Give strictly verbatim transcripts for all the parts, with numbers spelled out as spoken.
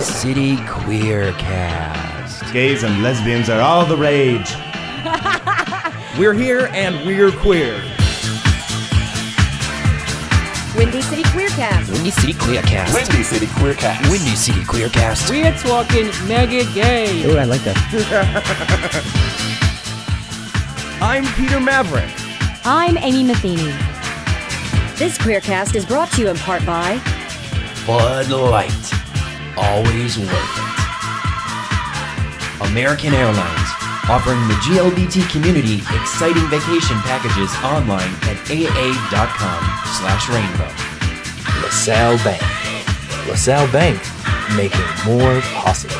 City Queercast. Gays and lesbians are all the rage. We're here and we're queer. Windy City Queercast. Windy City Queercast. Windy City Queercast. Windy City Queercast. We're talking mega gay. Oh, I like that. I'm Peter Maverick. I'm Amy Matheny. This Queercast is brought to you in part by Bud Light. Always worth it. American Airlines. Offering the G L B T community exciting vacation packages online at aa.com slash rainbow. LaSalle Bank. LaSalle Bank, making more possible.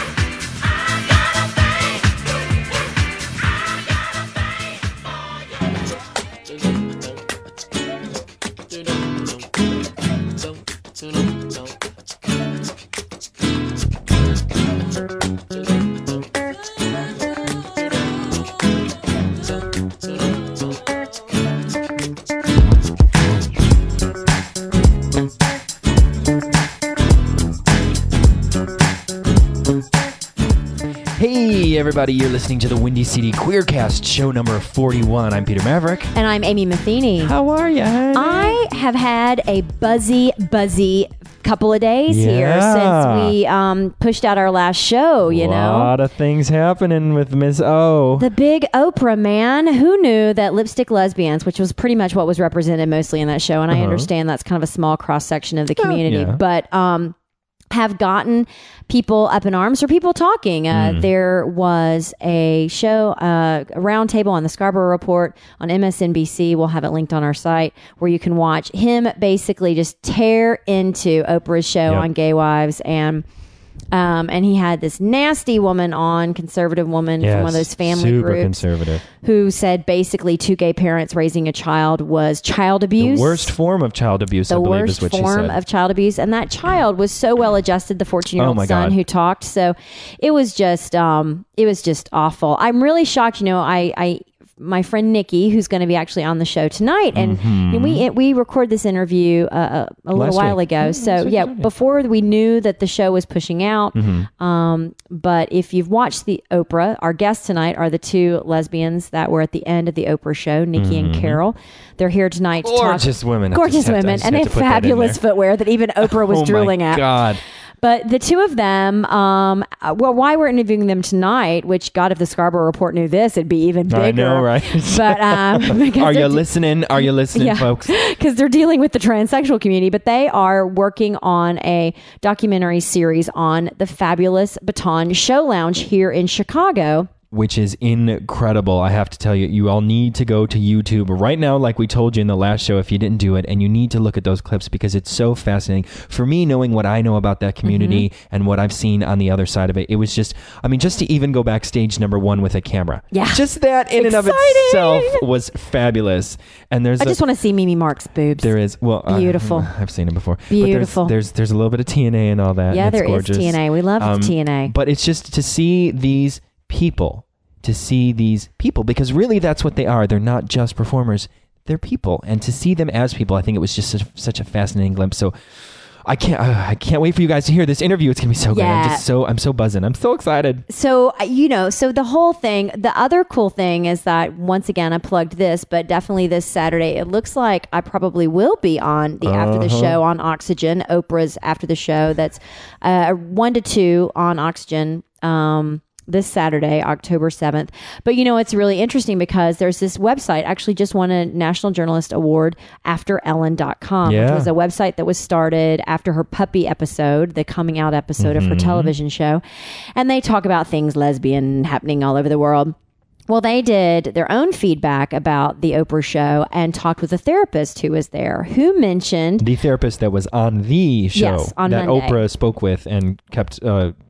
Hey everybody, you're listening to the Windy City Queercast, show number forty-one. I'm Peter Maverick. And I'm Amy Matheny. How are you, honey? I have had a buzzy, buzzy couple of days Yeah. here since we um, pushed out our last show, you A know? lot of things happening with Miss O. The big Oprah, man. Who knew that lipstick lesbians, which was pretty much what was represented mostly in that show, and I Uh-huh. understand that's kind of a small cross-section of the community, yeah. but um, have gotten people up in arms or people talking. Uh, Mm. There was a show, uh, a roundtable on the Scarborough Report on M S N B C. We'll have it linked on our site where you can watch him basically just tear into Oprah's show Yep. on gay wives. And um, and he had this nasty woman on, conservative woman Yes, from one of those family super groups conservative. who said basically two gay parents raising a child was child abuse. The worst form of child abuse, The I believe, worst is what she form said. of child abuse. And that child was so well adjusted, the fourteen-year-old Oh my son God. who talked. So it was just, um, it was just awful. I'm really shocked. You know, I, I, my friend Nikki, who's going to be actually on the show tonight, and Mhm. we it, we recorded this interview uh, a, a little Last while week. ago. Yeah, so last week, yeah, yeah. before we knew that the show was pushing out. Mhm. Um, but if you've watched the Oprah, our guests tonight are the two lesbians that were at the end of the Oprah show, Nikki and Carol. They're here tonight to talk. Gorgeous women. I Gorgeous just have to- I women, just and they have have to put that in fabulous there. footwear that even Oprah was Oh drooling my at. God. But the two of them, um, uh, well, why we're interviewing them tonight, which God, if the Scarborough Report knew this, it'd be even bigger. I know, right? But um, because Are you they're- listening? Are you listening, Yeah. folks? because they're dealing with the transsexual community, but they are working on a documentary series on the fabulous Baton Show Lounge here in Chicago. Which is incredible. I have to tell you, you all need to go to YouTube right now, like we told you in the last show, if you didn't do it, and you need to look at those clips because it's so fascinating. For me, knowing what I know about that community Mm-hmm. and what I've seen on the other side of it, it was just, I mean, just to even go backstage number one with a camera. Yeah. Just that in and of Exciting. itself was fabulous. And there's I a, just want to see Mimi Mark's boobs. there is, well, I- Beautiful. I've seen it before. Beautiful. But there's, there's, there's a little bit of T N A and all that. Yeah, and it's there is gorgeous. T N A. We love Um, T N A. But it's just to see these people, to see these people, because really that's what they are. They're not just performers, they're people. And to see them as people, I think it was just such, such a fascinating glimpse. So I can't, uh, I can't wait for you guys to hear this interview. It's gonna be so good. I'm Yeah. just so, I'm so buzzing. I'm so excited. So, uh, you know, so the whole thing, the other cool thing is that, once again, I plugged this, but definitely this Saturday, it looks like I probably will be on the After the Uh-huh. Show on Oxygen, Oprah's After the Show. That's uh, one to two on Oxygen. Um, this Saturday, October seventh. But, you know, it's really interesting because there's this website, actually just won a National Journalist Award, after ellen dot com, which Yeah. was a website that was started after her puppy episode, the coming out episode of her television show. And they talk about things lesbian happening all over the world. Well, they did their own feedback about the Oprah show and talked with a therapist who was there, who mentioned The therapist that was on the show Yes, on that Monday. Oprah spoke with and kept uh,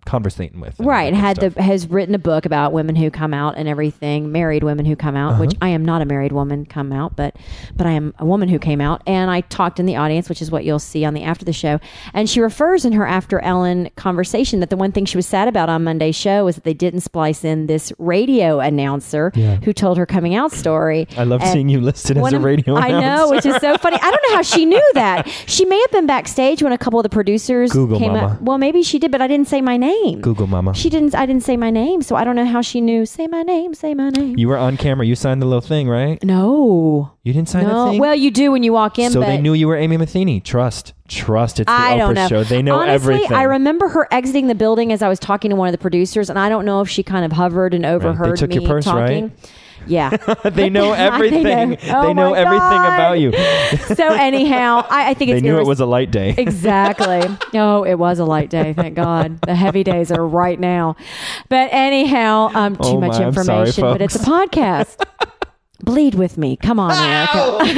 conversating with. and Right. all that Had stuff. the has written a book about women who come out and everything, married women who come out, Uh-huh. which I am not a married woman come out, but but I am a woman who came out. And I talked in the audience, which is what you'll see on the after the show. And she refers in her After Ellen conversation that the one thing she was sad about on Monday's show was that they didn't splice in this radio announcer Yeah. who told her coming out story. I love And seeing you listed as one a of- radio I know, announcer. which is so funny. I don't know how she knew that. She may have been backstage when a couple of the producers Google came mama. up. Well, maybe she did, but I didn't say my name. Google mama. She didn't. I didn't say my name, so I don't know how she knew. Say my name. Say my name. You were on camera. You signed the little thing, right? no. You didn't sign No. the thing? Well, you do when you walk in. so but they knew you were Amy Matheny. Trust. Trust. It's the I Oprah don't know. show. They know Honestly, everything. I remember her exiting the building as I was talking to one of the producers, and I don't know if she kind of hovered and overheard took me your purse, talking. right? Yeah. they know everything. They they know. know, Oh my everything God. about you. So anyhow, I, I think They it's knew irres- it was a light day. Exactly. Oh, it was a light day. Thank God. The heavy days are right now. But anyhow, um, too Oh much my, I'm sorry, information, but it's a folks. podcast. Bleed with me. Come on, Erica.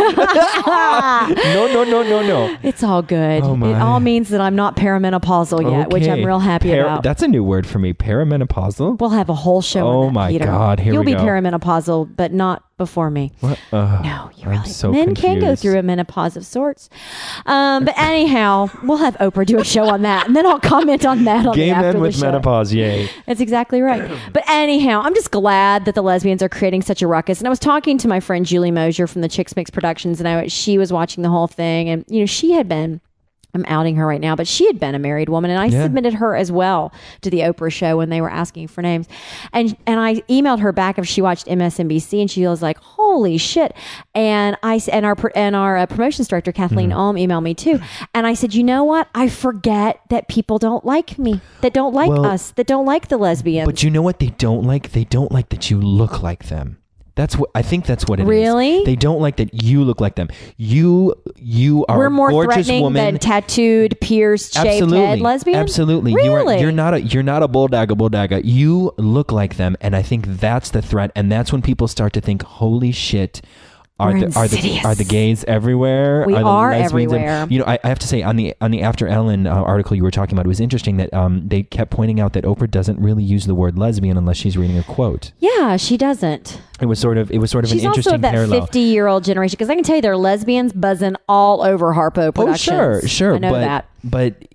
no, no, no, no, no. It's all good. Oh, my. It all means that I'm not perimenopausal yet, which I'm Okay. real happy Par- about. That's a new word for me. Perimenopausal. We'll have a whole show Oh on that, my Peter. God, here You'll we be go. perimenopausal, but not before me. What? Uh, No, you I'm really. so Men can go confused. through a menopause of sorts. Um, but anyhow, we'll have Oprah do a show on that, and then I'll comment on that on Gay the after men the with show. menopause. Yay. That's exactly right. But anyhow, I'm just glad that the lesbians are creating such a ruckus. And I was talking to my friend Julie Mosier from the Chicks Mix Productions, and I, she was watching the whole thing. And, you know, she had been, I'm outing her right now, but she had been a married woman. And I Yeah. submitted her as well to the Oprah show when they were asking for names. And and I emailed her back if she watched M S N B C, and she was like, holy shit. And I s- and our pr- and our uh, promotions director, Kathleen Mm-hmm. Ohm, emailed me too. And I said, you know what? I forget that people don't like me, that don't like Well, us, that don't like the lesbians. But you know what they don't like? They don't like that you look like them. That's what I think. That's what it is. Really? They don't like that you look like them. You you are We're more a gorgeous threatening woman. than tattooed, pierced, shaved Absolutely, head lesbian. absolutely. Really? You are, you're not a you're not a bulldagga bulldagga. You look like them, and I think that's the threat. And that's when people start to think, "Holy shit." Are We're the, are the insidious. are the gays everywhere? We the are lesbians ev- everywhere. You know, I, I have to say on the on the After Ellen uh, article you were talking about, it was interesting that um, they kept pointing out that Oprah doesn't really use the word lesbian unless she's reading a quote. Yeah, she doesn't. It was sort of it was sort of She's an also interesting of that parallel. fifty-year-old generation, because I can tell you there are lesbians buzzing all over Harpo Oh, Productions. sure, sure. I know but, that. But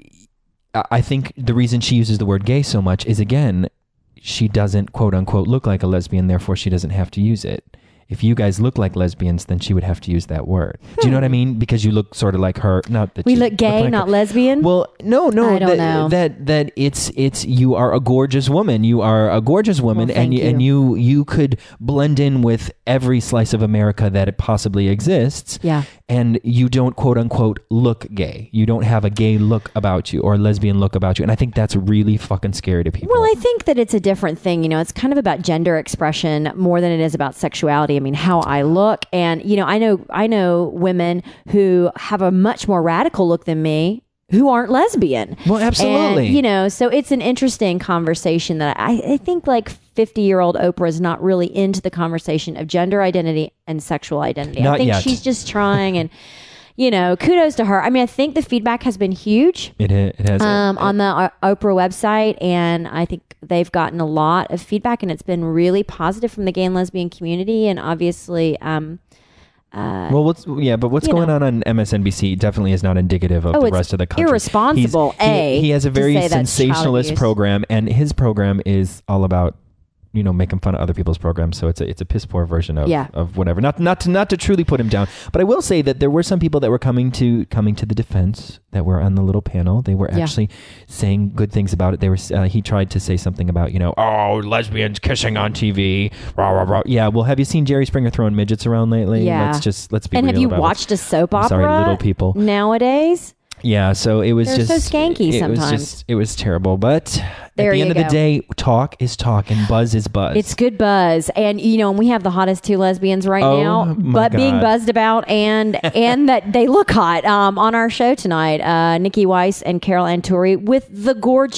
I I think the reason she uses the word gay so much is, again, she doesn't, quote unquote, look like a lesbian, therefore she doesn't have to use it. If you guys look like lesbians, then she would have to use that word. Do you know what I mean? Because you look sort of like her. Not that We you look gay, like not her. lesbian. Well, no, no. I don't that, know. that that it's it's you are a gorgeous woman. You are a gorgeous woman, Well, and thank you, and you you could blend in with every slice of America that it possibly exists. Yeah. And you don't, quote unquote, look gay. You don't have a gay look about you or a lesbian look about you. And I think that's really fucking scary to people. Well, I think that it's a different thing. You know, it's kind of about gender expression more than it is about sexuality. I mean, how I look. And, you know, I know, I know women who have a much more radical look than me who aren't lesbian. Well, absolutely. And, you know, so it's an interesting conversation that I, I think like fifty year old Oprah is not really into the conversation of gender identity and sexual identity. I Not think yet. she's just trying, and, you know, kudos to her. I mean, I think the feedback has been huge. it, ha- it has. Um, on the uh, Oprah website, and I think they've gotten a lot of feedback, and it's been really positive from the gay and lesbian community, and obviously, um, well, what's yeah, but what's you going know. on on M S N B C definitely is not indicative of Oh, the it's rest of the country. irresponsible, He's- A, he, he has a to very say that's child sensationalist abuse. program, and his program is all about, you know, making fun of other people's programs. So it's a it's a piss poor version of, Yeah. of whatever. Not not to not to truly put him down, but I will say that there were some people that were coming to coming to the defense that were on the little panel. They were Yeah. actually saying good things about it. They were uh, he tried to say something about, you know, oh, lesbians kissing on T V. Rah, rah, rah. Yeah, well, have you seen Jerry Springer throwing midgets around lately? Yeah. Let's just let's be and real have you about watched a soap I'm opera? sorry, little people. Nowadays, Yeah, so it was They're just so skanky it sometimes. was just it was terrible, but There at the you end of go. the day, talk is talk and buzz is buzz. it's good buzz, and you know, and we have the hottest two lesbians right Oh, now, my but being God. buzzed about, and and that they look hot um, on our show tonight. Uh, Nikki Weiss and Carol Anturi with the gorgeous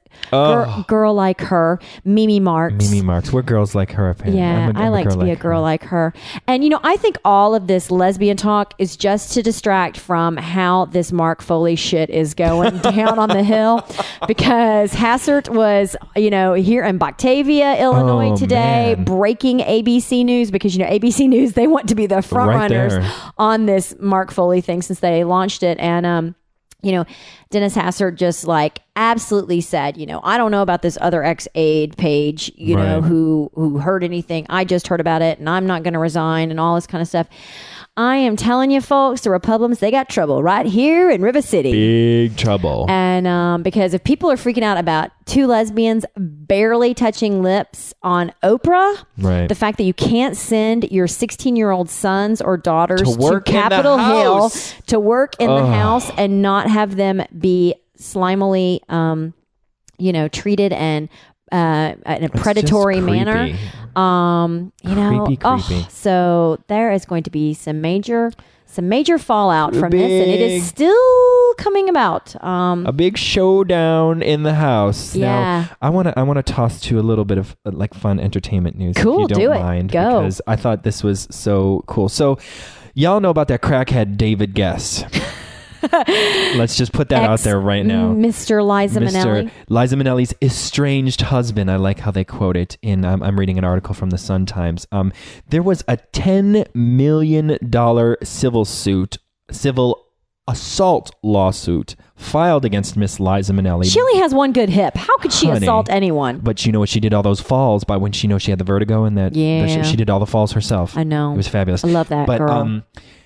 Girl, Oh. girl like her, Mimi Marks. Mimi Marks. We're girls like her, apparently. Yeah, I'm a- I I'm like to be a girl her. like her. And, you know, I think all of this lesbian talk is just to distract from how this Mark Foley shit is going down on the Hill. Because Hassert was, you know, here in Batavia, Illinois Oh, today, man. breaking A B C News because, you know, A B C News, they want to be the front Right runners there. on this Mark Foley thing since they launched it. And, um, you know, Dennis Hassert just like absolutely said, you know, I don't know about this other ex-aide page, you know, Right. who who heard anything. I just heard about it and I'm not going to resign and all this kind of stuff. I am telling you, folks, the Republicans, they got trouble right here in River City. Big trouble. And um, because if people are freaking out about two lesbians barely touching lips on Oprah, Right. the fact that you can't send your sixteen-year-old sons or daughters To to, work in the Capitol Hill house. to work in the Ugh. house and not have them be slimily, um, you know, treated and uh, in a It's predatory just manner. creepy. Um, you know, Creepy, oh, creepy. so there is going to be some major, some major fallout from this, and it Big- is still coming about. Um, A big showdown in the house. Yeah. Now, I want to I want to toss to a little bit of uh, like fun entertainment news. Cool, if you don't do it. mind, Go. Because I thought this was so cool. So, y'all know about that crackhead David Guess. Let's just put that out ex- there right now. Mister Liza Minnelli. Mister Liza Minnelli's estranged husband. I like how they quote it in. Um, I'm reading an article from the Sun Times. Um, there was a ten million dollar civil suit, civil assault lawsuit filed against Miss Liza Minnelli. She only has one good hip. How could she Honey. assault anyone? But you know what? She did all those falls by when she know she had the vertigo and that. Yeah. that she, she did all the falls herself. I know. It was fabulous. I love that but, girl. Um,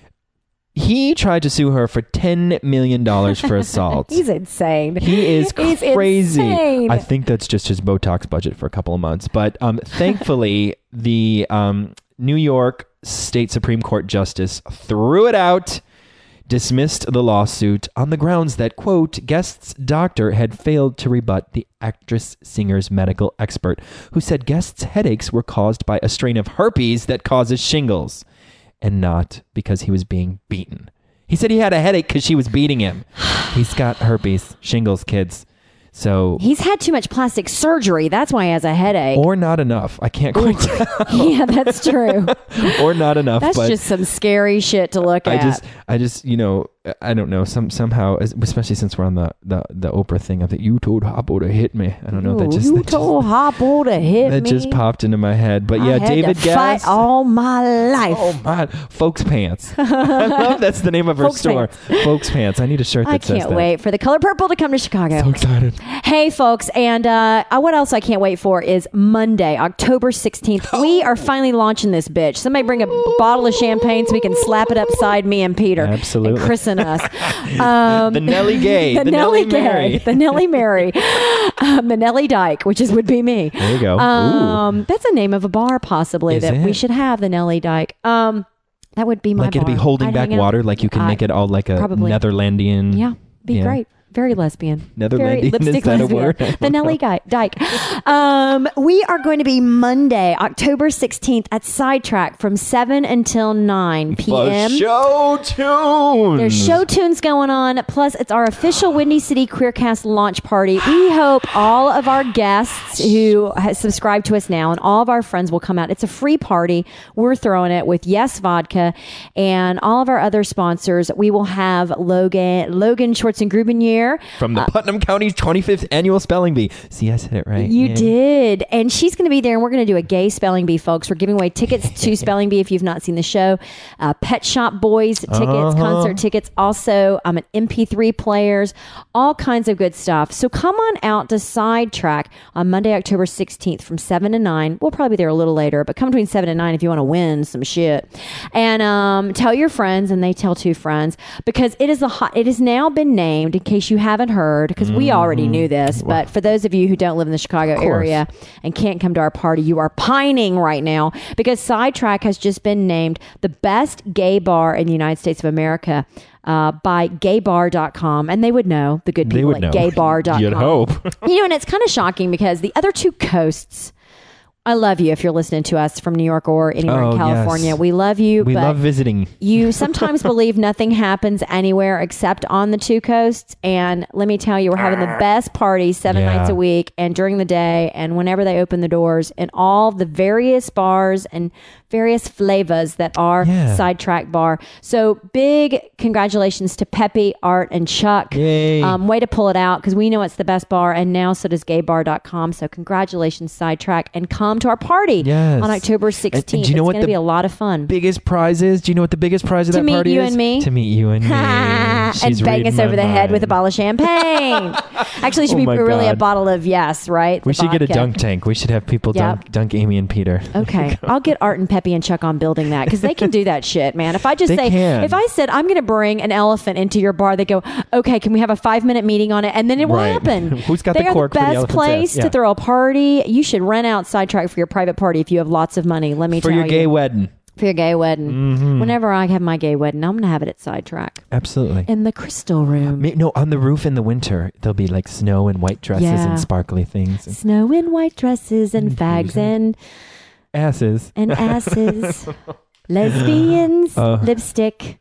he tried to sue her for ten million dollars for assault. He's insane. He is He's crazy. insane. I think that's just his Botox budget for a couple of months. But um, thankfully, the um, New York State Supreme Court Justice threw it out, dismissed the lawsuit on the grounds that, quote, Guest's doctor had failed to rebut the actress singer's medical expert, who said Guest's headaches were caused by a strain of herpes that causes shingles, and not because he was being beaten. He said he had a headache because she was beating him. He's got herpes, shingles, kids. So, He's had too much plastic surgery. That's why he has a headache. or not enough. I can't quite tell. Yeah, that's true. Or not enough. That's but just some scary shit to look I at. just, I just, you know, I don't know. Some somehow, especially since we're on the the, the Oprah thing, I think you told Hoppo to hit me. I don't know. That Ooh, just you that just, told Hoppo to hit that me. just popped into my head. But I yeah, had David to Gass. fight all my life. Oh my, Folks Pants. I love that's the name of her Folks store. Folks Pants. I need a shirt that I says can't that. wait for the color purple to come to Chicago. So excited. Hey, folks, and uh, uh, what else I can't wait for is Monday, October sixteenth. We are finally launching this bitch. Somebody bring a bottle of champagne so we can slap it upside me and Peter. Absolutely. And christen us. Um, The Nelly Gay. the, the Nelly, Nelly Mary. Gay. The Nelly Mary. um, the Nelly Dyke, which is would be me. There you go. Ooh. Um, that's a name of a bar, possibly, Is that we it? should have, the Nelly Dyke. Um, that would be my Like it'd be bar. holding I'd back hang out- water, like you can I- make it all like a probably. Netherlandian. Yeah, be Yeah. great. Very lesbian. Netherlandian, Very is lipstick that a lesbian. word? I The don't Nelly Guy, Dyke. Um, we are going to be Monday, October sixteenth at Sidetrack from seven until nine p.m. For show tunes. There's show tunes going on. Plus, it's our official Windy City Queercast launch party. We hope all of our guests who have subscribed to us now and all of our friends will come out. It's a free party. We're throwing it with Yes Vodka and all of our other sponsors. We will have Logan Logan Schwartz and Grubenier. From the Putnam County's twenty-fifth annual spelling bee. See, I said it right. You Yeah. did. And she's going to be there, and we're going to do a gay spelling bee, folks. We're giving away tickets to Spelling Bee if you've not seen the show. Uh, Pet Shop Boys tickets, Uh-huh. concert tickets, also um, an M P three players, all kinds of good stuff. So come on out to Sidetrack on Monday, October sixteenth from seven to nine. We'll probably be there a little later, but come between seven and nine if you want to win some shit. And um, tell your friends, and they tell two friends, because it is a hot, it has now been named, in case you haven't heard, because we already knew this, but for those of you who don't live in the Chicago area and can't come to our party, you are pining right now, because Sidetrack has just been named the best gay bar in the United States of America uh, by gay bar dot com, and they would know, the good They people would at know. gay bar dot com. You'd hope. You know, and it's kind of shocking because the other two coasts I love you if you're listening to us from New York or anywhere Oh, in California. yes. We love you. We but love visiting. You sometimes believe nothing happens anywhere except on the two coasts. And let me tell you, we're having the best parties seven Yeah. nights a week and during the day and whenever they open the doors in all the various bars and various flavors that are Yeah. Sidetrack Bar. So big congratulations to Peppy, Art, and Chuck. Yay. Um, way to pull it out because we know it's the best bar and now so does gay bar dot com. So congratulations, Sidetrack, and come to our party Yes. on October And- sixteenth. and do you know it's what going to the be a lot of fun. Biggest prize is? Do you know what the biggest prize of To that meet party you is? and me. To meet you and me. and She's bang reading us my over the head with a mind. bottle of champagne. Actually, it should Oh be my really a God. bottle of yes, right? We The should get a vodka. dunk tank. We should have people Yep. dunk, dunk Amy and Peter. Okay, I'll get Art and Peppy and Chuck on building that because they can do that shit, man. If I just They say, can. if I said I'm going to bring an elephant into your bar, they go, okay, can we have a five minute meeting on it, and then it will Right. happen. Who's got they the are cork the for the best elephant's place ass? Yeah. to throw a party. You should rent out Sidetrack for your private party if you have lots of money. Let me For tell your you, gay wedding. for your gay wedding. Mm-hmm. Whenever I have my gay wedding, I'm going to have it at Sidetrack Absolutely. in the Crystal Room. Ma- No, on the roof in the winter, there'll be like snow and white dresses Yeah. and sparkly things. And Snow in white dresses and fags and asses. and asses, lesbians, Uh. lipstick,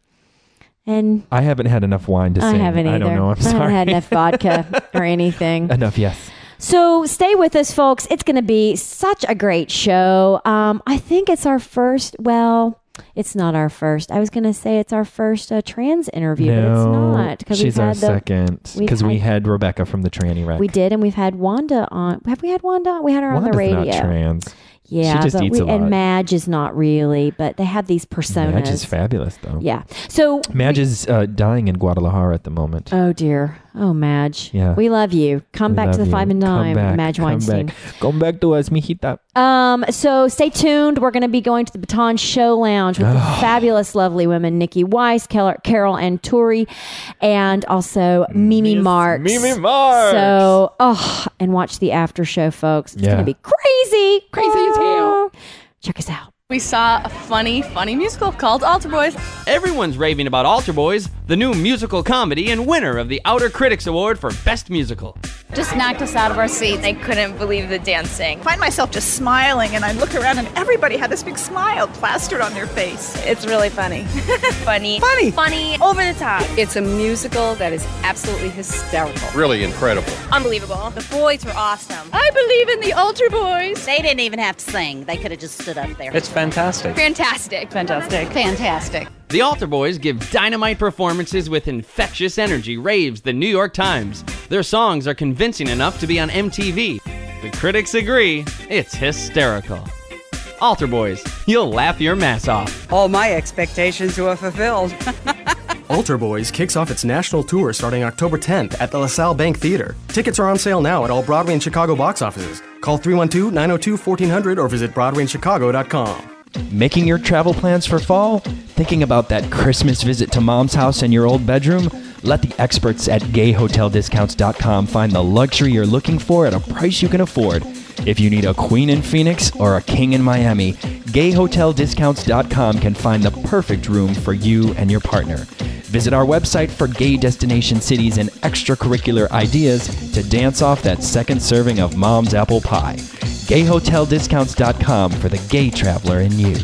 and I haven't had enough wine to I sing. haven't either. I don't know. I'm I sorry. haven't had enough vodka or anything. Enough, yes. So stay with us, folks. It's going to be such a great show. Um, I think it's our first. Well, it's not our first. I was going to say it's our first uh, trans interview, but it's No, not because she's we've our had the, second. we've Because we had- had Rebecca from the tranny wreck. we did, and we've had Wanda on. Have we had Wanda? on? We had her on Wanda's the radio. not trans. Yeah, She just but eats we, a lot. and Madge is not really, but they have these personas. Madge is fabulous, though. Yeah. So Madge is uh, dying in Guadalajara at the moment. Oh dear. Oh, Madge. Yeah. We love you. Come We back to love the five you. and Come dime, back, Madge come Weinstein. back. Come back to us, mijita. Um, so stay tuned. We're going to be going to the Baton Show Lounge with the fabulous, lovely women, Nikki Weiss, Carol, Carol and Tori, and also Mimi Marks. Mimi Marks. So, oh, and watch the after show, folks. It's Yeah. going to be crazy. Crazy as hell. Check us out. We saw a funny, funny musical called Altar Boys. Everyone's raving about Altar Boys, the new musical comedy and winner of the Outer Critics Award for Best Musical. Just knocked us out of our seats. I couldn't believe the dancing. Find myself just smiling, and I look around, and everybody had this big smile plastered on their face. It's really funny. funny. Funny. Funny. Over the top. It's a musical that is absolutely hysterical. Really incredible. Unbelievable. The boys were awesome. I believe in the Altar Boys. They didn't even have to sing. They could have just stood up there. It's fantastic. Fantastic. fantastic. Fantastic. The Altar Boys give dynamite performances with infectious energy, raves the New York Times. Their songs are convincing enough to be on M T V. The critics agree, it's hysterical. Altar Boys, you'll laugh your mass off. All my expectations were fulfilled. Altar Boys kicks off its national tour starting October tenth at the LaSalle Bank Theater. Tickets are on sale now at all Broadway and Chicago box offices. Call three one two, nine oh two, one four zero zero or visit broadway and chicago dot com. Making your travel plans for fall? Thinking about that Christmas visit to mom's house in your old bedroom? Let the experts at gay hotel discounts dot com find the luxury you're looking for at a price you can afford. If you need a queen in Phoenix or a king in Miami, gay hotel discounts dot com can find the perfect room for you and your partner. Visit our website for gay destination cities and extracurricular ideas to dance off that second serving of mom's apple pie. gay hotel discounts dot com for the gay traveler in you.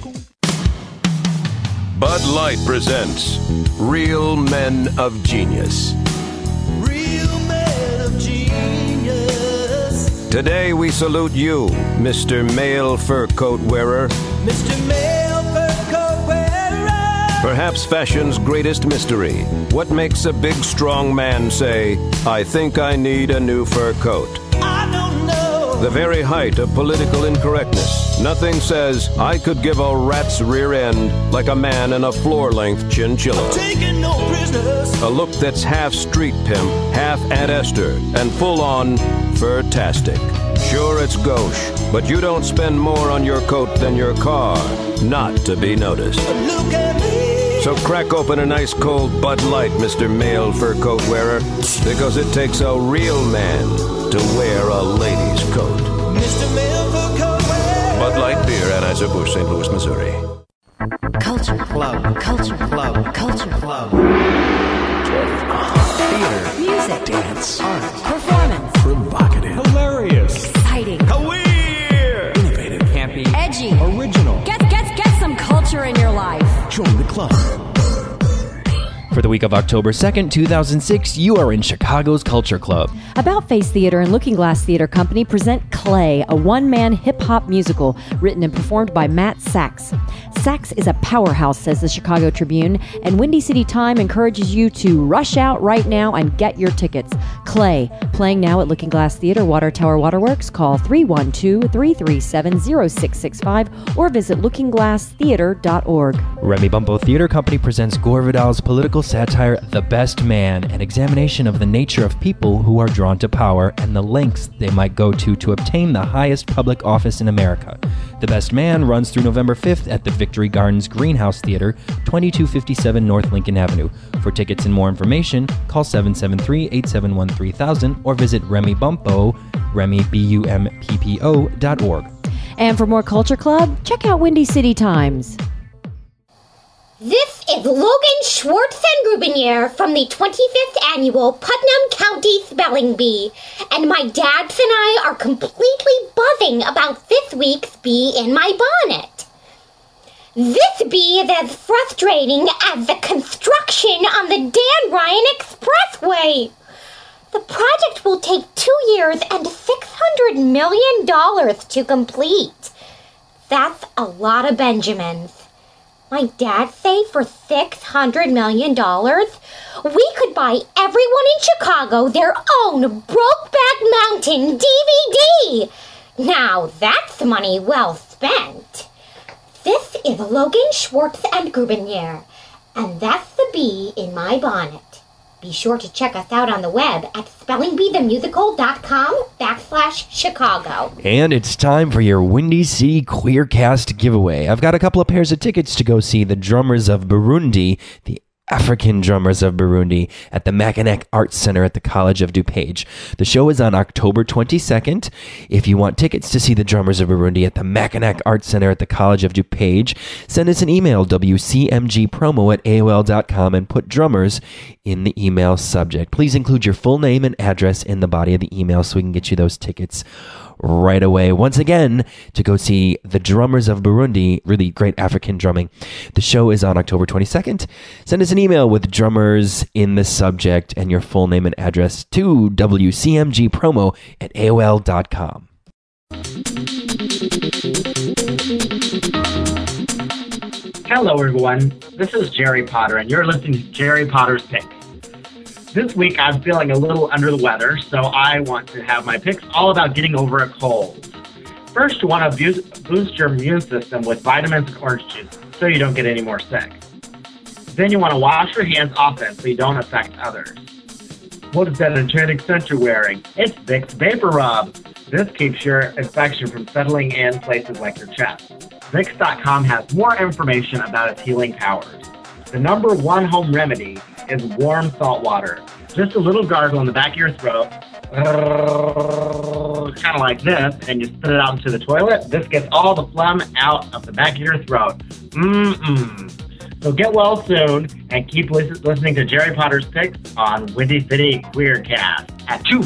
Bud Light presents Real Men of Genius. Real men of genius. Today we salute you, Mister Male Fur Coat Wearer. Mister Male Fur Coat Wearer. Perhaps fashion's greatest mystery. What makes a big, strong man say, I think I need a new fur coat? I don't know. The very height of political incorrectness. Nothing says, I could give a rat's rear end like a man in a floor-length chinchilla. Taking no prisoners. A look that's half street pimp, half Aunt Esther, and full-on fur-tastic. Sure, it's gauche, but you don't spend more on your coat than your car, not to be noticed. Look at me. So crack open a nice cold Bud Light, Mister Male Fur Coat Wearer, because it takes a real man to wear a lady's coat. Mister Male Fur Coat Wearer. Bud Light Beer, Anheuser-Busch, Saint Louis, Missouri. Culture Club. Culture Club. Culture Club. Theater, Music. dance, Art. Performance. provocative, Hilarious. Exciting. Weird. innovative, Join the club. For the week of October second, two thousand six, you are in Chicago's Culture Club. About Face Theater and Looking Glass Theater Company present Clay, a one-man hip-hop musical written and performed by Matt Sachs. Sachs is a powerhouse, says the Chicago Tribune, and Windy City Time encourages you to rush out right now and get your tickets. Clay, playing now at Looking Glass Theater, Water Tower Waterworks. Call three one two, three three seven, zero six six five or visit looking glass theater dot org. Remy Bumpo Theater Company presents Gore Vidal's political satire, The Best Man, an examination of the nature of people who are drawn to power and the lengths they might go to to obtain the highest public office in America. The Best Man runs through November fifth at the Victory Gardens Greenhouse Theater, twenty-two fifty-seven North Lincoln Avenue. For tickets and more information, call seven seven three, eight seven one, three thousand or visit Remy Bumpo, Remy, B U M P P O dot org. And for more Culture Club, check out Windy City Times. This is Logan Schwartz-Grubenier from the twenty-fifth Annual Putnam County Spelling Bee, and my dads and I are completely buzzing about this week's Bee in My Bonnet. This bee is as frustrating as the construction on the Dan Ryan Expressway. The project will take two years and six hundred million dollars to complete. That's a lot of Benjamins. My dad say for six hundred million dollars, we could buy everyone in Chicago their own Brokeback Mountain D V D. Now that's money well spent. This is Logan Schwartz and Grubenier, and that's the bee in my bonnet. Be sure to check us out on the web at spellingbeethemusical.com backslash Chicago. And it's time for your Windy City Queercast giveaway. I've got a couple of pairs of tickets to go see the Drummers of Burundi, the African Drummers of Burundi, at the Mackinac Arts Center at the College of DuPage. The show is on October twenty-second. If you want tickets to see the Drummers of Burundi at the Mackinac Arts Center at the College of DuPage, send us an email, w c m g promo at a o l dot com, and put drummers in the email subject. Please include your full name and address in the body of the email so we can get you those tickets right away. Once again, to go see the Drummers of Burundi, really great African drumming. The show is on October twenty-second. Send us an email with drummers in the subject and your full name and address to w c m g promo at a o l dot com. Hello, everyone. This is Jerry Potter, and you're listening to Jerry Potter's Picks. This week, I'm feeling a little under the weather, so I want to have my picks all about getting over a cold. First, you want to boost your immune system with vitamins and orange juice so you don't get any more sick. Then you want to wash your hands often so you don't affect others. What is that enchanting scent you're wearing? It's Vicks Vapor Rub. This keeps your infection from settling in places like your chest. Vicks dot com has more information about its healing powers. The number one home remedy is warm salt water. Just a little gargle in the back of your throat, kind of like this, and you spit it out into the toilet. This gets all the phlegm out of the back of your throat. Mm-mm. So get well soon, and keep lis- listening to Jerry Potter's Picks on Windy City Queercast at two.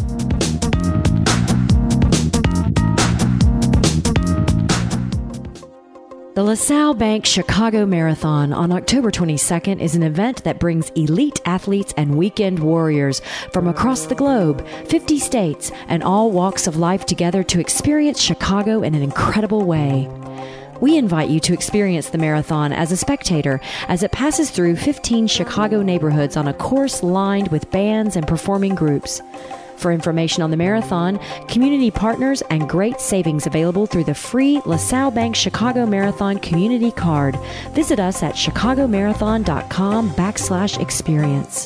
The LaSalle Bank Chicago Marathon on October twenty-second is an event that brings elite athletes and weekend warriors from across the globe, fifty states, and all walks of life together to experience Chicago in an incredible way. We invite you to experience the marathon as a spectator as it passes through fifteen Chicago neighborhoods on a course lined with bands and performing groups. For information on the marathon, community partners, and great savings available through the free LaSalle Bank Chicago Marathon Community Card, visit us at chicagomarathon.com backslash experience.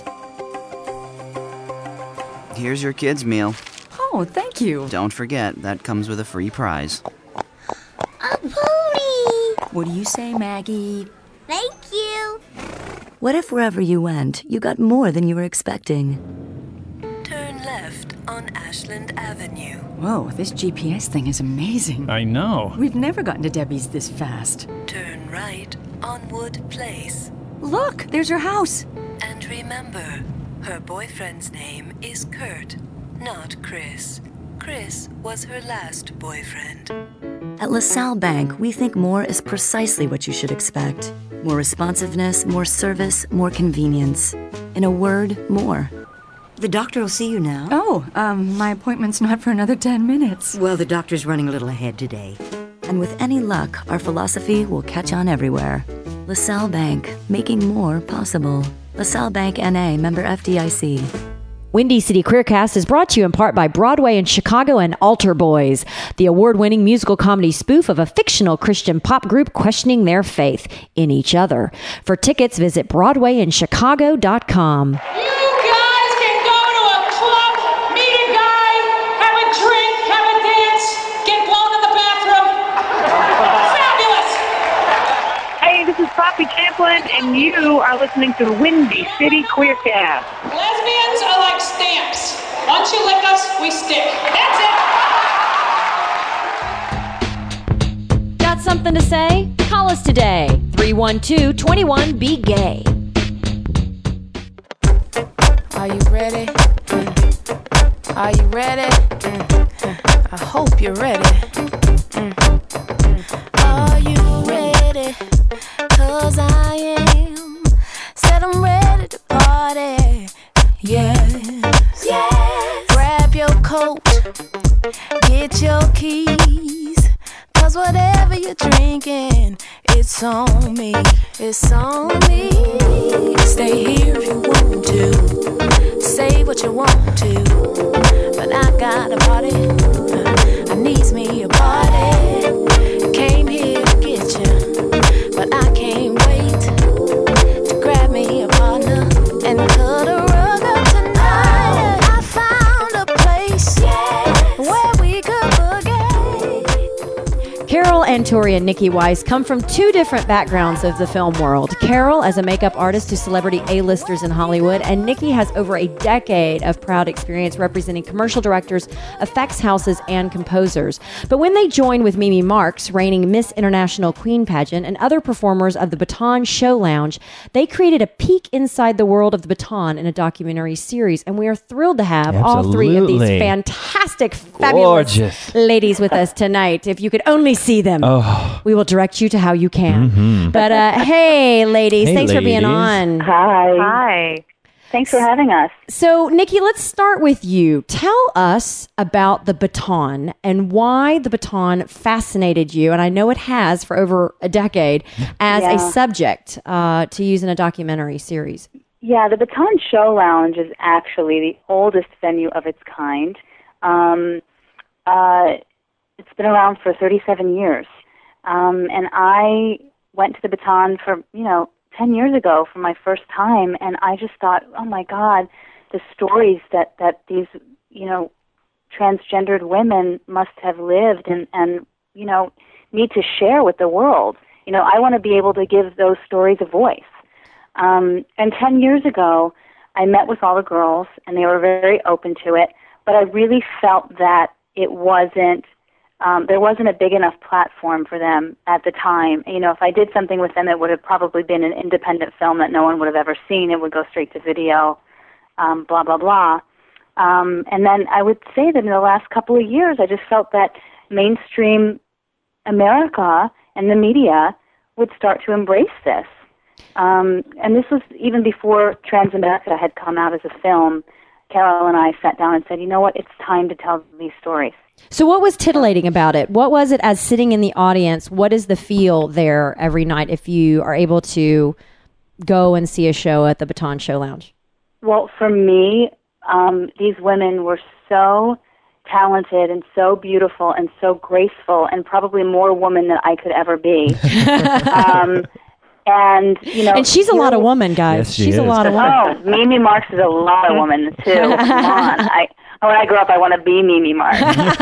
Here's your kids' meal. Oh, thank you. Don't forget, that comes with a free prize. A pony! What do you say, Maggie? Thank you. What if wherever you went, you got more than you were expecting? Turn left on Ashland Avenue. Whoa, this G P S thing is amazing. I know. We've never gotten to Debbie's this fast. Turn right on Wood Place. Look, there's her house. And remember, her boyfriend's name is Kurt, not Chris. Chris was her last boyfriend. At LaSalle Bank, we think more is precisely what you should expect. More responsiveness, more service, more convenience. In a word, more. The doctor will see you now. Oh, um, my appointment's not for another ten minutes. Well, the doctor's running a little ahead today. And with any luck, our philosophy will catch on everywhere. LaSalle Bank, making more possible. LaSalle Bank N A, member F D I C. Windy City Queercast is brought to you in part by Broadway in Chicago and Altar Boys, the award-winning musical comedy spoof of a fictional Christian pop group questioning their faith in each other. For tickets, visit broadway in chicago dot com. You guys can go to a club, meet a guy, have a drink, have a dance, get blown in the bathroom. Fabulous! Hey, this is Poppy Champlin, and you are listening to Windy City Queercast. Lesbians are like stamps. Once you lick us, we stick. That's it. Got something to say? Call us today. three one two, two one, be gay. Are you ready? Mm. Are you ready? Mm. I hope you're ready. Mm. Are you ready? 'Cause I am. Said I'm ready to party. Yeah. Yeah. Grab your coat. Get your keys. 'Cause whatever you're drinking, it's on me. It's on me. Stay here if you want to. Say what you want to. But I got a party. I needs me a party. Came here to get you. But I can't wait to grab me a partner and cut a rug up tonight. I found a place, yes, where we could boogie. Carol Antori and Nikki Weiss come from two different backgrounds of the film world. Carol as a makeup artist to celebrity A-listers in Hollywood, and Nikki has over a decade of proud experience representing commercial directors, effects houses, and composers. But when they joined with Mimi Marks, reigning Miss International Queen pageant, and other performers of the Baton Show Lounge, they created a peek inside the world of the baton in a documentary series, and we are thrilled to have Absolutely. all three of these fantastic, fabulous Gorgeous. ladies with us tonight. If you could only see them, Oh. we will direct you to how you can. Mhm. But uh, hey, ladies, Hey, thanks for being ladies. on. Hi. Hi. Thanks for having us. So, Nikki, let's start with you. Tell us about the baton and why the baton fascinated you, and I know it has for over a decade, as Yeah. a subject uh, to use in a documentary series. Yeah, the Baton Show Lounge is actually the oldest venue of its kind. Um, uh, it's been around for thirty-seven years. Um, and I went to the Baton for, you know, ten years ago for my first time, and I just thought, oh my God, the stories that, that these, you know, transgendered women must have lived and, and, you know, need to share with the world. You know, I want to be able to give those stories a voice. Um, and ten years ago, I met with all the girls, and they were very open to it, but I really felt that it wasn't, um, there wasn't a big enough platform for them at the time. You know, if I did something with them, it would have probably been an independent film that no one would have ever seen. It would go straight to video, um, blah, blah, blah. Um, and then I would say that in the last couple of years, I just felt that mainstream America and the media would start to embrace this. Um, and this was even before Transamerica had come out as a film. Carol and I sat down and said, you know what, it's time to tell these stories. So what was titillating about it? What was it as sitting in the audience? What is the feel there every night if you are able to go and see a show at the Baton Show Lounge? Well, for me, um, these women were so talented and so beautiful and so graceful and probably more woman than I could ever be. um, and, you know... And she's a lot of woman, guys. Yes, she she's is. a lot of woman. Oh, Mimi Marks is a lot of woman, too. Come on. I, when I grow up, I want to be Mimi Marks.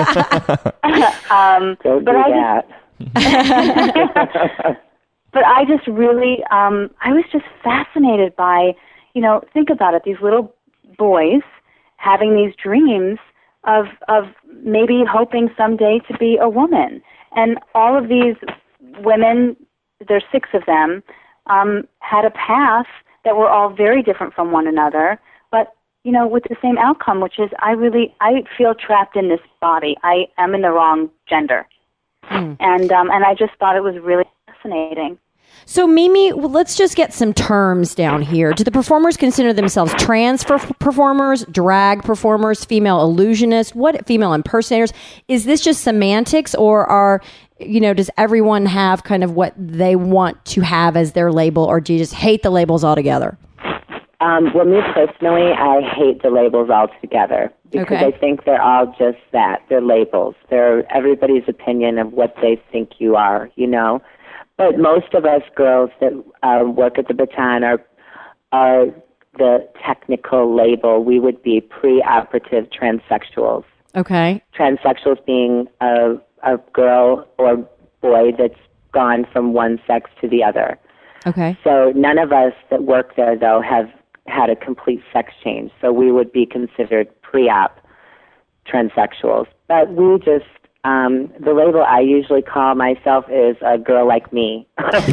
um, Don't but do I that. Just, but I just really, um, I was just fascinated by, you know, think about it, these little boys having these dreams of of maybe hoping someday to be a woman. And all of these women, there's six of them, um, had a path that were all very different from one another, but, you know, with the same outcome, which is I really, I feel trapped in this body. I am in the wrong gender. Mm. And um, and I just thought it was really fascinating. So, Mimi, well, let's just get some terms down here. Do the performers consider themselves trans for performers, drag performers, female illusionists, what female impersonators? Is this just semantics, or are, you know, does everyone have kind of what they want to have as their label, or do you just hate the labels altogether? Um, well, me personally, I hate the labels altogether because Okay. I think they're all just that. They're labels. They're everybody's opinion of what they think you are, you know. But most of us girls that uh, work at the Baton are, are the technical label. We would be pre-operative transsexuals. Okay. Transsexuals being a, a girl or boy that's gone from one sex to the other. Okay. So none of us that work there, though, have had a complete sex change. So we would be considered pre-op transsexuals. But we just, um, the label I usually call myself is a girl like me.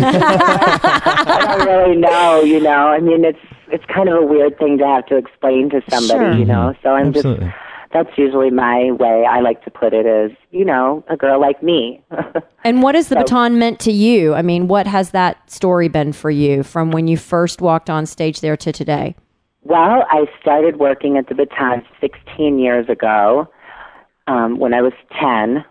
I don't really know, you know. I mean, it's it's kind of a weird thing to have to explain to somebody, Sure. you know. So I'm Absolutely. just, that's usually my way I like to put it is, you know, a girl like me. And what has the So- Baton meant to you? I mean, what has that story been for you from when you first walked on stage there to today? Well, I started working at the Baton sixteen years ago. Um, when I was ten,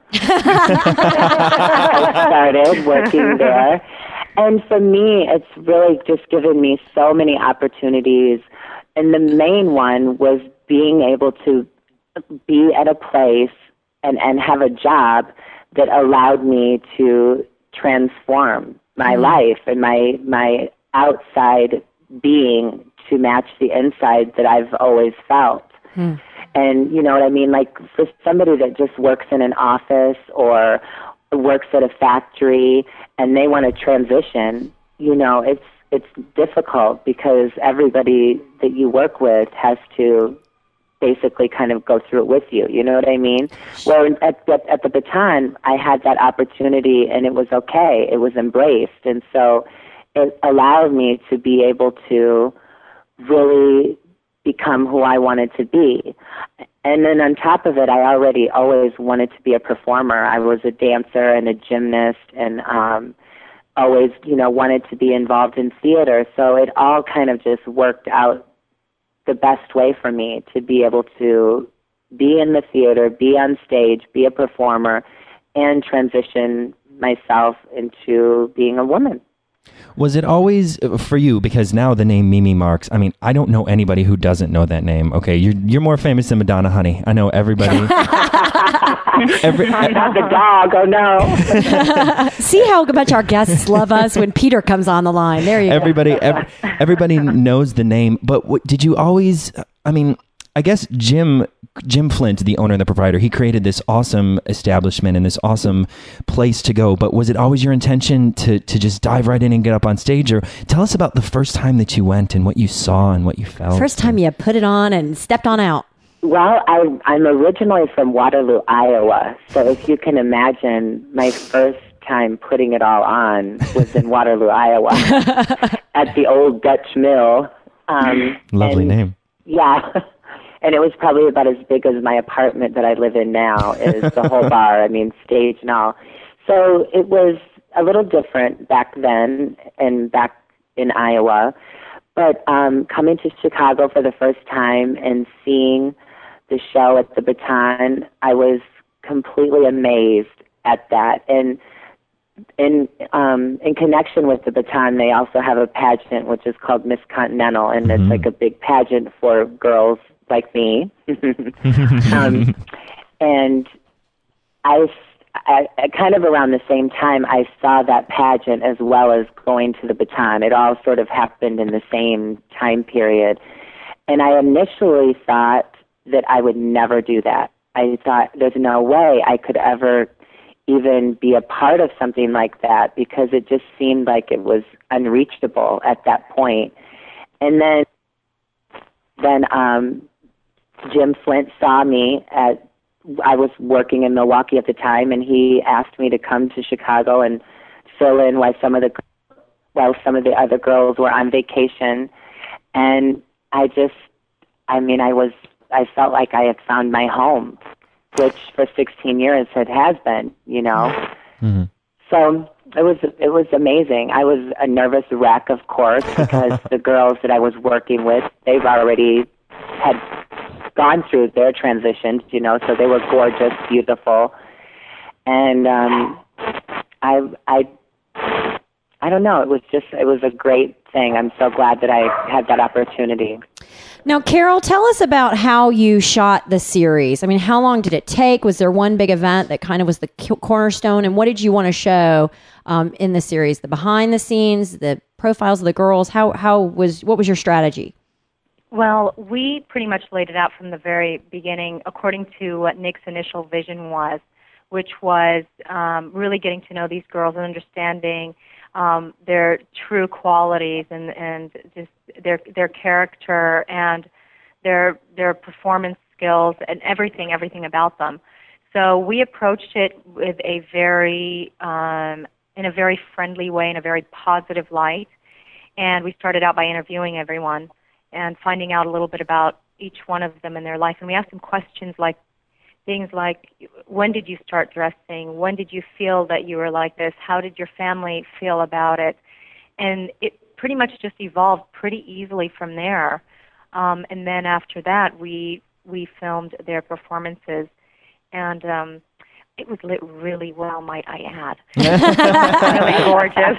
I started working there. And for me, it's really just given me so many opportunities. And the main one was being able to be at a place and, and have a job that allowed me to transform my Mhm. life and my my outside being to match the inside that I've always felt. And you know what I mean? Like for somebody that just works in an office or works at a factory and they want to transition, you know, it's it's difficult because everybody that you work with has to basically kind of go through it with you. You know what I mean? Well, at, at, at the Baton, I had that opportunity and it was okay. It was embraced. And so it allowed me to be able to really become who I wanted to be. And then on top of it, I already always wanted to be a performer. I was a dancer and a gymnast and um, always, you know, wanted to be involved in theater. So it all kind of just worked out the best way for me to be able to be in the theater, be on stage, be a performer, and transition myself into being a woman. Was it always uh, for you? Because now the name Mimi Marks, I mean, I don't know anybody who doesn't know that name. Okay, you're you're more famous than Madonna, honey. I know everybody. Every, Not the dog, oh no. See how much our guests love us when Peter comes on the line. There you everybody, go. every, everybody knows the name. But what, did you always? I mean, I guess Jim Jim Flint, the owner and the proprietor, he created this awesome establishment and this awesome place to go. But was it always your intention to to just dive right in and get up on stage? Or tell us about the first time that you went and what you saw and what you felt. First time you put it on and stepped on out. Well, I, I'm originally from Waterloo, Iowa. So if you can imagine, my first time putting it all on was in Waterloo, Iowa, at the old Dutch Mill. Um, Lovely and- name. Yeah. And it was probably about as big as my apartment that I live in now is the whole bar, I mean, stage and all. So it was a little different back then and back in Iowa. But um, coming to Chicago for the first time and seeing the show at the Baton, I was completely amazed at that. And in um, in connection with the Baton, they also have a pageant which is called Miss Continental, and Mm-hmm. it's like a big pageant for girls like me. um, and I, I, I kind of around the same time, I saw that pageant as well as going to the Baton. It all sort of happened in the same time period. And I initially thought that I would never do that. I thought there's no way I could ever even be a part of something like that because it just seemed like it was unreachable at that point. And then, then um, Jim Flint saw me at, I was working in Milwaukee at the time, and he asked me to come to Chicago and fill in while some of the, while some of the other girls were on vacation. And I just, I mean, I was, I felt like I had found my home, which for sixteen years it has been, you know. Mm-hmm. So it was it was amazing. I was a nervous wreck, of course, because the girls that I was working with, they've already had gone through their transitions, you know, so they were gorgeous, beautiful, and um, I I I don't know. It was just it was a great thing. I'm so glad that I had that opportunity. Now, Carol, tell us about how you shot the series. I mean, how long did it take? Was there one big event that kind of was the cornerstone? And what did you want to show um, in the series? The behind the scenes, the profiles of the girls? How how was what was your strategy? Well, we pretty much laid it out from the very beginning according to what Nick's initial vision was, which was um, really getting to know these girls and understanding um, their true qualities and, and just their their character and their their performance skills and everything, everything about them. So we approached it with a very, um, in a very friendly way, in a very positive light. And we started out by interviewing everyone and finding out a little bit about each one of them in their life. And we asked them questions like, things like, when did you start dressing? When did you feel that you were like this? How did your family feel about it? And it pretty much just evolved pretty easily from there. Um, and then after that, we we filmed their performances. And um, it was lit really well, might I add. Really gorgeous.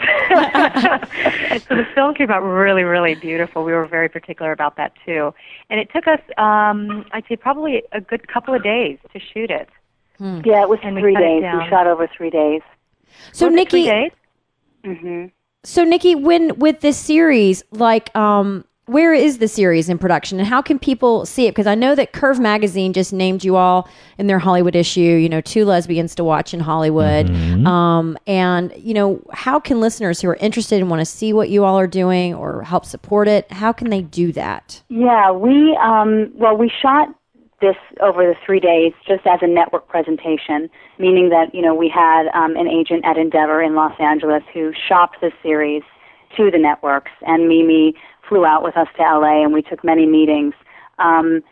So the film came out really, really beautiful. We were very particular about that, too. And it took us, um, I'd say, probably a good couple of days to shoot it. Hmm. Yeah, it was and three we days. We shot over three days. So, was Nikki, it three days? Mm-hmm. So, Nikki, when with this series, like, um, where is the series in production, and how can people see it? Because I know that Curve Magazine just named you all in their Hollywood issue, you know, two lesbians to watch in Hollywood. Mm-hmm. Um, and, you know, how can listeners who are interested and want to see what you all are doing or help support it, how can they do that? Yeah, we, um, well, we shot this over the three days just as a network presentation, meaning that, you know, we had um, an agent at Endeavor in Los Angeles who shopped the series to the networks, and Mimi flew out with us to L A, and we took many meetings. Um,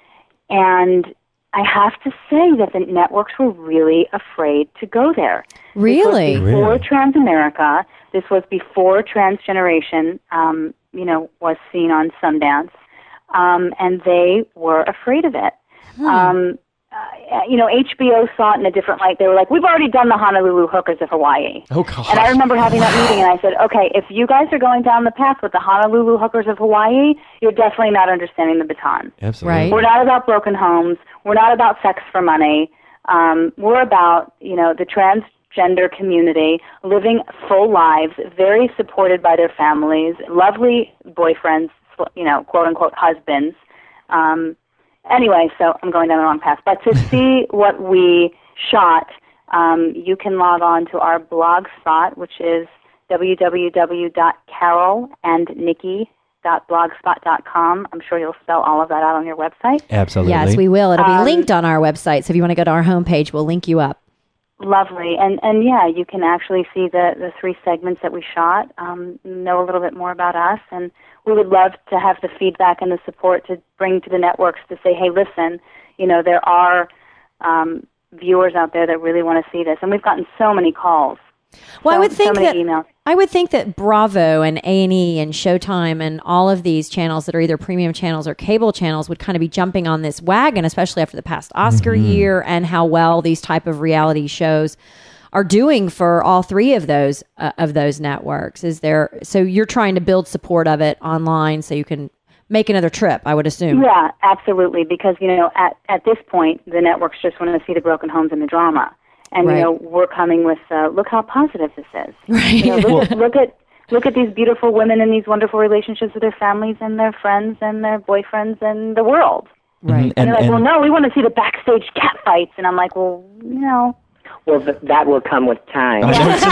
and I have to say that the networks were really afraid to go there. Really? This was before Really? Transamerica. This was before Transgeneration, um, you know, was seen on Sundance. Um, and they were afraid of it. Hmm. Um, uh, you know, H B O saw it in a different light. They were like, we've already done the Honolulu Hookers of Hawaii. Oh, God. And I remember having that meeting, and I said, okay, if you guys are going down the path with the Honolulu Hookers of Hawaii, you're definitely not understanding the baton. Absolutely. Right. We're not about broken homes. We're not about sex for money. Um, we're about, you know, the transgender community living full lives, very supported by their families, lovely boyfriends, you know, quote-unquote husbands. Um, anyway, so I'm going down the wrong path. But to see what we shot, um, you can log on to our blog spot, which is w w w dot carol and nikki dot blogspot dot com. I'm sure you'll spell all of that out on your website. Absolutely. Yes, we will. It'll be Um, linked on our website. So if you want to go to our homepage, we'll link you up. Lovely. And and yeah, you can actually see the, the three segments that we shot, um, know a little bit more about us, and we would love to have the feedback and the support to bring to the networks to say, hey, listen, you know, there are um, viewers out there that really want to see this. And we've gotten so many calls. Well, so, I would think so many that emails. I would think that Bravo and A and E and Showtime and all of these channels that are either premium channels or cable channels would kind of be jumping on this wagon, especially after the past Oscar Mm-hmm. year and how well these type of reality shows are doing for all three of those uh, of those networks. Is there? So you're trying to build support of it online so you can make another trip, I would assume. Yeah, absolutely. Because, you know, at, at this point, the networks just want to see the broken homes and the drama. And, Right. you know, we're coming with, uh, look how positive this is. Right. You know, look, at, look at look at these beautiful women in these wonderful relationships with their families and their friends and their boyfriends and the world. Right. And, And, they're like, and well, no, we want to see the backstage cat fights. And I'm like, well, you know. Well, th- that will come with time. I was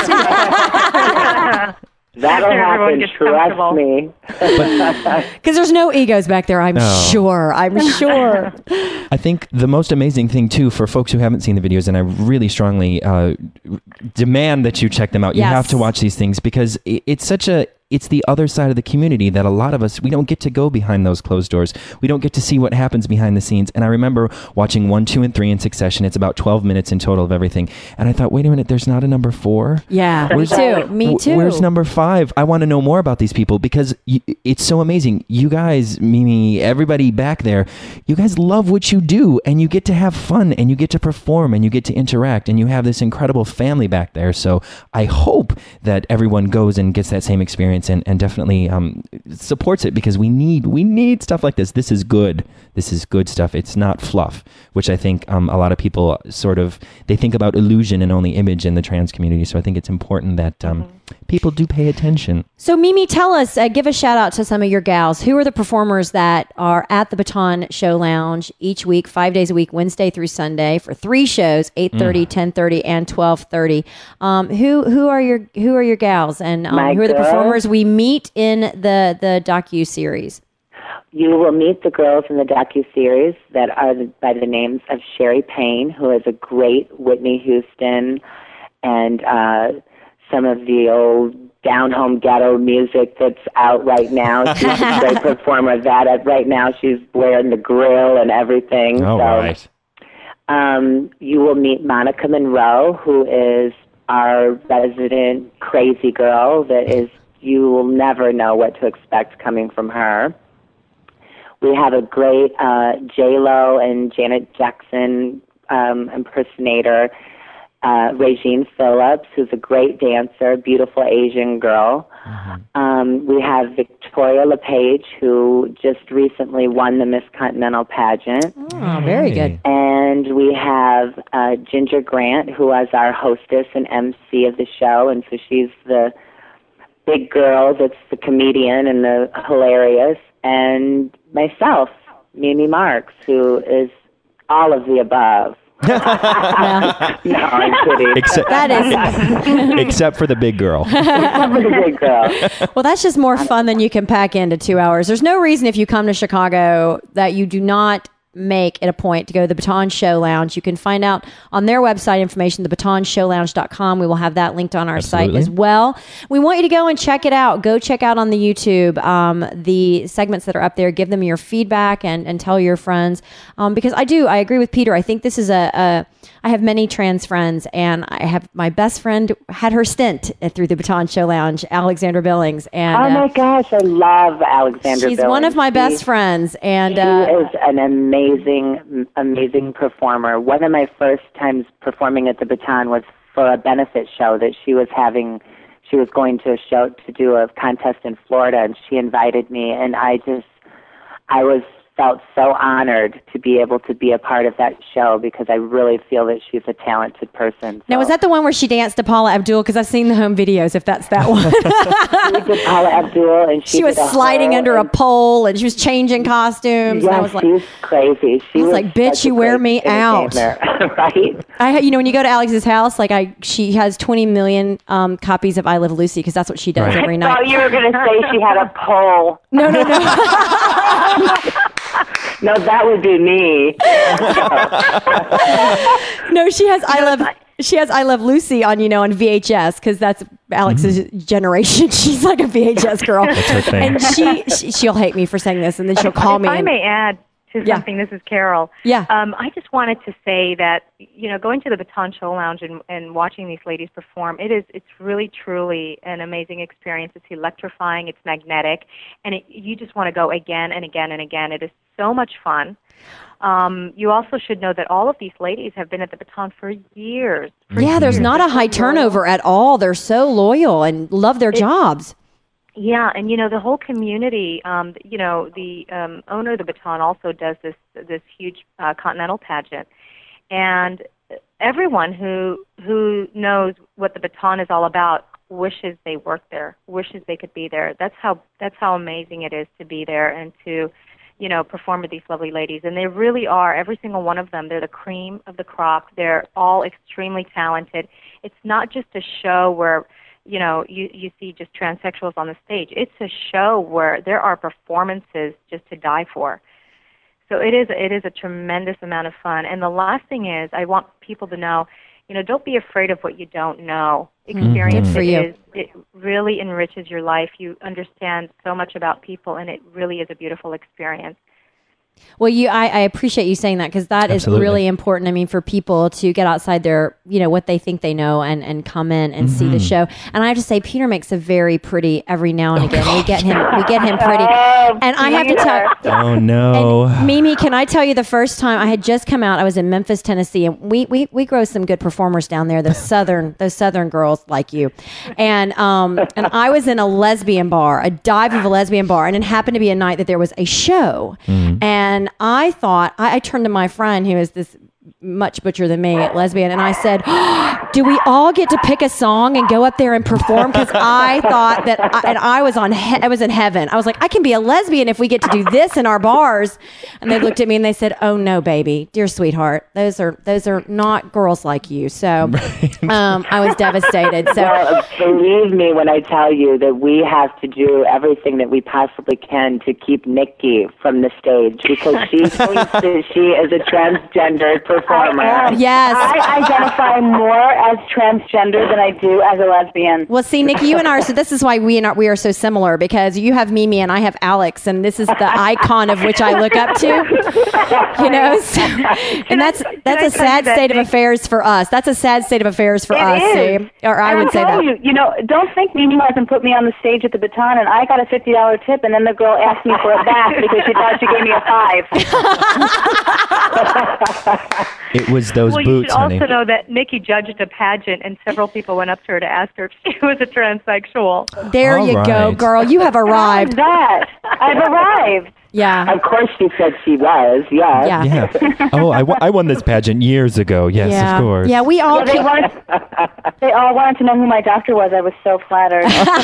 just- That'll Everyone happen, gets trust comfortable. me. Because there's no egos back there, I'm No. sure. I'm sure. I think the most amazing thing, too, for folks who haven't seen the videos, and I really strongly uh, demand that you check them out. You Yes. have to watch these things because i- it's such a it's the other side of the community that a lot of us, we don't get to go behind those closed doors. We don't get to see what happens behind the scenes. And I remember watching one, two, and three in succession. It's about twelve minutes in total of everything. And I thought, wait a minute, there's not a number four? Yeah, Where's, me too. Me too. Where's number five? I want to know more about these people because you, it's so amazing. You guys, Mimi, everybody back there, you guys love what you do and you get to have fun and you get to perform and you get to interact and you have this incredible family back there. So I hope that everyone goes and gets that same experience and, and definitely um, supports it because we need we need stuff like this. This is good. This is good stuff. It's not fluff, which I think um, a lot of people sort of, they think about illusion and only image in the trans community. So I think it's important that um, mm-hmm. people do pay attention. So Mimi, tell us, uh, give a shout out to some of your gals. Who are the performers that are at the Baton Show Lounge each week, five days a week, Wednesday through Sunday, for three shows, eight thirty, mm. ten thirty, and twelve thirty. Um, who who are your who are your gals, and um, who are the performers we meet in the the docu-series? You will meet the girls in the docu-series that are the, by the names of Sherry Payne, who is a great Whitney Houston and uh, some of the old down-home ghetto music that's out right now. She's a great performer of that. Right now she's wearing the grill and everything. All so, right. Um, you will meet Monica Monroe, who is our resident crazy girl that is, you will never know what to expect coming from her. We have a great uh, J-Lo and Janet Jackson um, impersonator, uh, Regine Phillips, who's a great dancer, beautiful Asian girl. Mm-hmm. Um, we have Victoria LePage, who just recently won the Miss Continental pageant. Oh, very good. And we have uh, Ginger Grant, who is our hostess and M C of the show, and so she's the big girl that's the comedian and the hilarious. And myself, Mimi Marks, who is all of the above. no. no, I'm kidding. Except, that is except for the big girl. Except for the big girl. Well, that's just more fun than you can pack into two hours. There's no reason if you come to Chicago that you do not make it a point to go to the Baton Show Lounge. You can find out on their website information, the baton show lounge dot com. We will have that linked on our Absolutely. site as well. We want you to go and check it out. Go check out on the YouTube um, the segments that are up there. Give them your feedback and, and tell your friends. Um, because I do, I agree with Peter. I think this is a, a I have many trans friends, and I have my best friend had her stint through the Baton Show Lounge, Alexandra Billings. And oh my uh, gosh, I love Alexandra she's Billings. one of my best she, friends. And she uh, is an amazing, amazing performer. One of my first times performing at the Baton was for a benefit show that she was having. She was going to a show to do a contest in Florida, and she invited me, and I just, I was felt so honored to be able to be a part of that show because I really feel that she's a talented person. So. Now, was that the one where she danced to Paula Abdul? Because I've seen the home videos, if that's that one. She did Paula Abdul, and she, she was did a sliding under and, a pole, and she was changing costumes. Yeah, and I was like, she's crazy. She I was, was like, bitch, you wear me out. Right? I, you know, when you go to Alex's house, like I, she has twenty million um, copies of I Love Lucy because that's what she does right. every night. I thought you were going to say she had a pole. No, no, no. No, that would be me. No, she has I Love she has I Love Lucy on, you know, on V H S because that's Alex's mm-hmm. generation. She's like a V H S girl. That's her thing. And she, she she'll hate me for saying this, and then she'll call if me. I and, may add to yeah. something. This is Carol. Yeah. Um, I just wanted to say that, you know, going to the Baton Show Lounge and, and watching these ladies perform, it is it's really truly an amazing experience. It's electrifying. It's magnetic, and it, you just want to go again and again and again. It is so much fun. Um, you also should know that all of these ladies have been at the Baton for years. For yeah, years. there's not a high turnover at all. They're so loyal and love their it, jobs. Yeah, and you know the whole community. Um, you know the um, owner of the Baton also does this this huge uh, continental pageant, and everyone who who knows what the Baton is all about wishes they worked there, wishes they could be there. That's how that's how amazing it is to be there and to, you know, perform with these lovely ladies. And they really are, every single one of them, they're the cream of the crop. They're all extremely talented. It's not just a show where, you know, you, you see just transsexuals on the stage. It's a show where there are performances just to die for. So it is it is a tremendous amount of fun. And the last thing is, I want people to know, you know, don't be afraid of what you don't know. Mm-hmm. Experience Good for it you. is, it really enriches your life. You understand so much about people, and it really is a beautiful experience. Well, you, I, I appreciate you saying that because that Absolutely. is really important. I mean, for people to get outside their, you know, what they think they know and, and come in and see the show. And I have to say, Peter makes a very pretty every now and again. we get him, we get him pretty. Oh, And I have to tell. Oh no. And Mimi, can I tell you the first time I had just come out? I was in Memphis, Tennessee, and we we, we grow some good performers down there. Those southern those southern girls like you, and um and I was in a lesbian bar, a dive of a lesbian bar, and it happened to be a night that there was a show, Mm. and I thought I, I turned to my friend who is this much butcher than me at lesbian, and I said, oh, do we all get to pick a song and go up there and perform? Because I thought that I, and I was on he- I was in heaven. I was like, I can be a lesbian if we get to do this in our bars. And they looked at me and they said, oh no, baby, dear sweetheart, those are those are not girls like you. So um, I was devastated. So Well, believe me when I tell you that we have to do everything that we possibly can to keep Nikki from the stage because she thinks that she is a transgender performer. Yes. I identify more as transgender than I do as a lesbian. Well, see, Nikki, you and I are, so this is why we, are, we are so similar, because you have Mimi and I have Alex, and this is the icon of which I look up to. You know? So, and that's that's a sad state of affairs for us. That's a sad state of affairs for It us, is. see? Or I And would I'm say that. telling You, you know, don't think Mimi hasn't put me on the stage at the Baton, and I got a fifty dollars tip, and then the girl asked me for it back because she thought she gave me a five. It was those well, boots, you should honey. also know that Nikki judged a pageant, and several people went up to her to ask her if she was a transsexual. There All you go, right. girl. You have arrived. that? I've arrived. Yeah. Of course she said she was, yes. Yeah. Yeah. Oh, I, w- I won this pageant years ago. Yes, yeah. of course. Yeah, we all Yeah, they, keep- wanted, they all wanted to know who my doctor was. I was so flattered.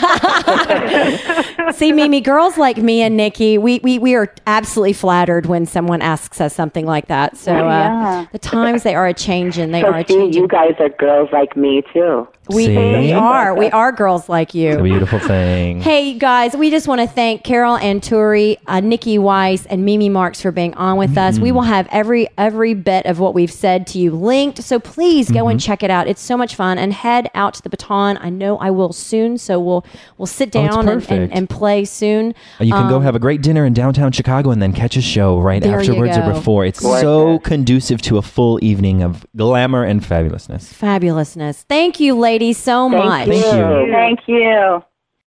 See, Mimi, girls like me and Nikki, we, we, we are absolutely flattered when someone asks us something like that. So uh, Yeah. the times they are a changing. They So are a see, changing. you guys are girls like me too. We, See? we are. We are girls like you. It's a beautiful thing. Hey, guys, we just want to thank Carol Anturi, uh, Nikki Weiss, and Mimi Marks for being on with us. We will have every every bit of what we've said to you linked. So please go and check it out. It's so much fun. And head out to the Baton. I know I will soon. So we'll we'll sit Oh, it's down and, and, perfect. and play soon. You can go Um, have a great dinner in downtown Chicago and then catch a show right There you afterwards or go. before. It's Gorgeous. so conducive to a full evening of glamour and fabulousness. Fabulousness. Thank you, ladies, so Thank much. Thank you. Thank you.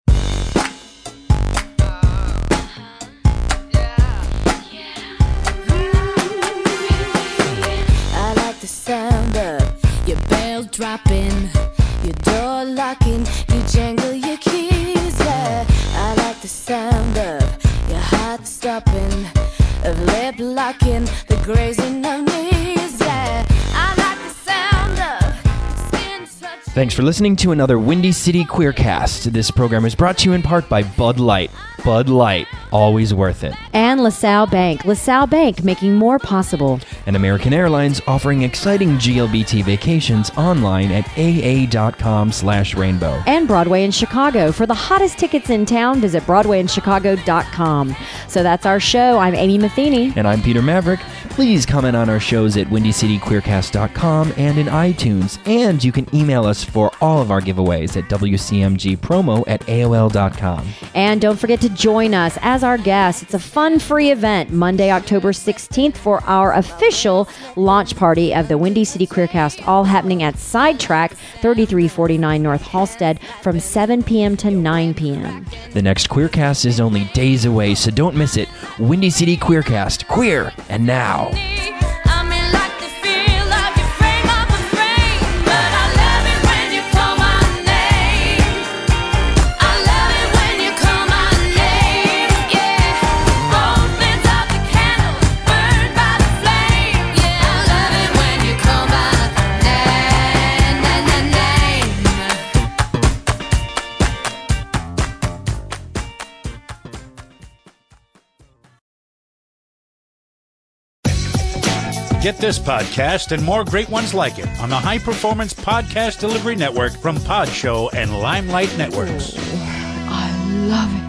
I like the sound of your bells dropping, your door locking, you jangle your keys, yeah. I like the sound of your heart stopping, of lip locking, the grazing of knees, yeah. I like the sound of skin touching. Thanks for listening to another Windy City Queercast. This program is brought to you in part by Bud Light. Bud Light, always worth it. And LaSalle Bank. LaSalle Bank, making more possible. And American Airlines offering exciting G L B T vacations online at aa.com slash rainbow. And Broadway in Chicago. For the hottest tickets in town, visit broadway in chicago dot com. So that's our show. I'm Amy Matheny. And I'm Peter Maverick. Please comment on our shows at windy city queercast dot com and in iTunes. And you can email us for all of our giveaways at w c m g promo at a o l dot com. And don't forget to join us as our guest. It's a fun, free event Monday, October sixteenth for our official launch party of the Windy City Queercast, all happening at Sidetrack, thirty-three forty-nine North Halstead from seven p.m. to nine p.m. The next Queercast is only days away, so don't miss it. Windy City Queercast, queer and now. Get this podcast and more great ones like it on the High Performance Podcast Delivery Network from Podshow and Limelight Networks. I love it.